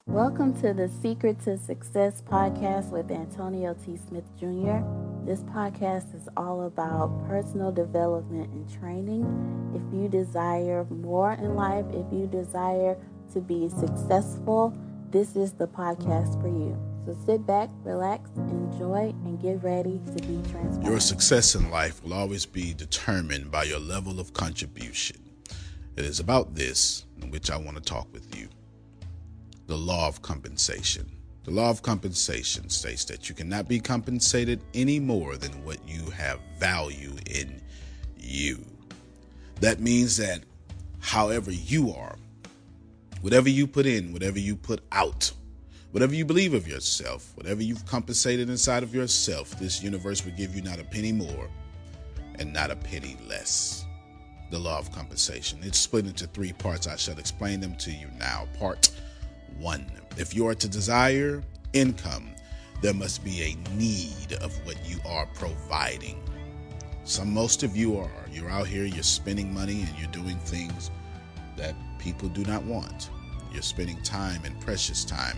Welcome to the Secret to Success podcast with Antonio T. Smith Jr. This podcast is all about personal development and training. If you desire more in life, if you desire to be successful, this is the podcast for you. So sit back, relax, enjoy, and get ready to be transformed. Your success in life will always be determined by your level of contribution. It is about this in which I want to talk with you. The law of compensation. The law of compensation states that you cannot be compensated any more than what you have value in you. That means that however you are, whatever you put in, whatever you put out, whatever you believe of yourself, whatever you've compensated inside of yourself, this universe will give you not a penny more and not a penny less. The law of compensation. It's split into three parts. I shall explain them to you now. Part 1. If you are to desire income, there must be a need of what you are providing. Most of you are. You're out here, you're spending money and you're doing things that people do not want. You're spending time and precious time,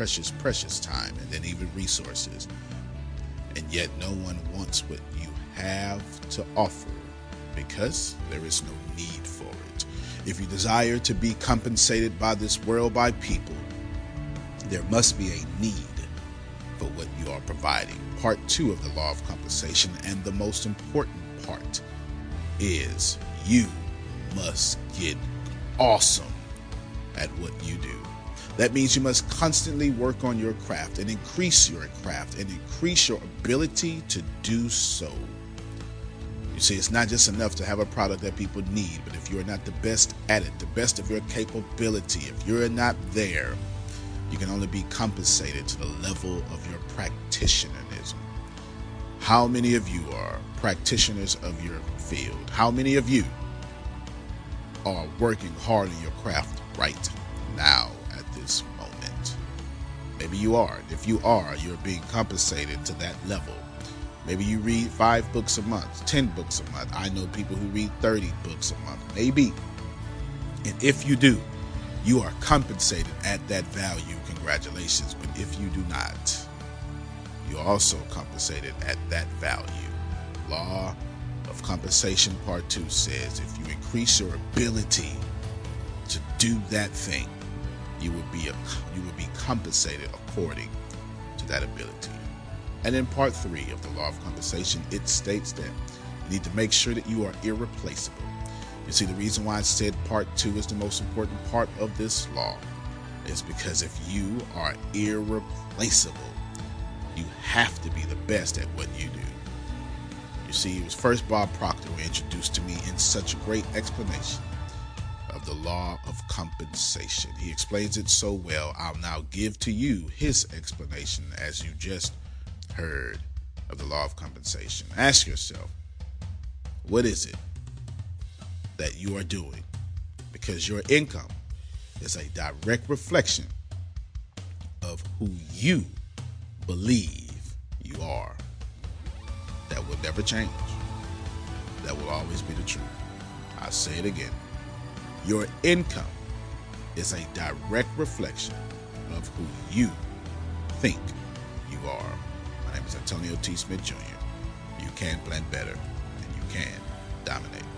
and then even resources. And yet no one wants what you have to offer because there is no need for it. If you desire to be compensated by this world, by people, there must be a need for what you are providing. Part 2 of the law of compensation, and the most important part, is you must get awesome at what you do. That means you must constantly work on your craft and increase your craft and increase your ability to do so. You see, it's not just enough to have a product that people need, but if you're not the best at it, the best of your capability, if you're not there, you can only be compensated to the level of your practitionerism. How many of you are practitioners of your field? How many of you are working hard in your craft right now at this moment? Maybe you are. If you are, you're being compensated to that level. Maybe you read 5 books a month, 10 books a month. I know people who read 30 books a month, maybe. And if you do, you are compensated at that value. Congratulations. But if you do not, you're also compensated at that value. Law of compensation part 2 says if you increase your ability to do that thing, you will be compensated according to that ability. And in part 3 of the law of compensation, it states that you need to make sure that you are irreplaceable. You see, the reason why I said part 2 is the most important part of this law is because if you are irreplaceable, you have to be the best at what you do. You see, it was first Bob Proctor who introduced to me in such a great explanation of the law of compensation. He explains it so well, I'll now give to you his explanation as you just heard of the law of compensation. Ask yourself, what is it that you are doing? Because your income is a direct reflection of who you believe you are. That will never change. That will always be the truth. I'll say it again. Your income is a direct reflection of who you think you are. My name is Antonio T. Smith Jr. You can blend better and you can dominate.